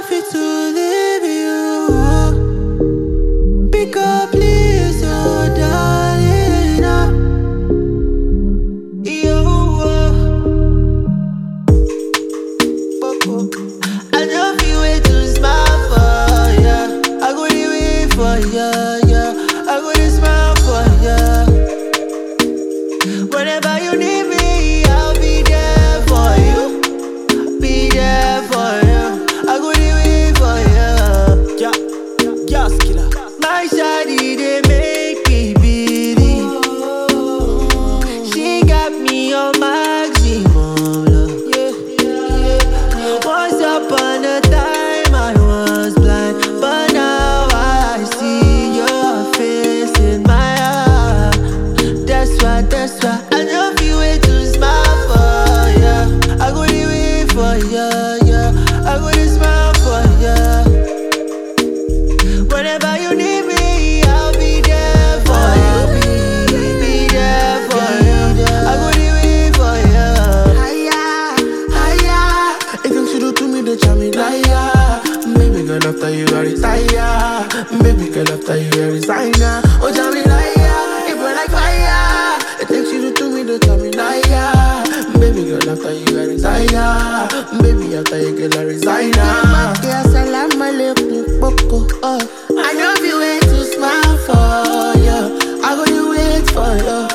fit to leave you. Pick up, please, oh darling. I love you way too smart for ya. I go the way for ya, yeah. I go the smile for ya. Whenever you need me, I'll be there for you. Be there for you. I go the way for ya. Yeah, yeah, skiller. My shawty, they make me believe. She got me on maximum love. Once upon a time I was blind, but now I see your face in my heart. That's why I love you way too smart for ya. I go the way for ya, yeah. I go the smile for ya. Whenever you need me, I'll be there for you. Be there for you. I go the way for ya. Higher, higher. Anything you do to me, they charm me liar. Baby girl, after you I retire. Baby girl, after you I resigner. Oh, charm me liar, it burn like fire. Anything you do to me, they charm me liar. Baby girl, after you I retire. Baby, after you girl I resigner. Yeah, salam alaikum, boko. I love you way too smart for you. I go you wait for you.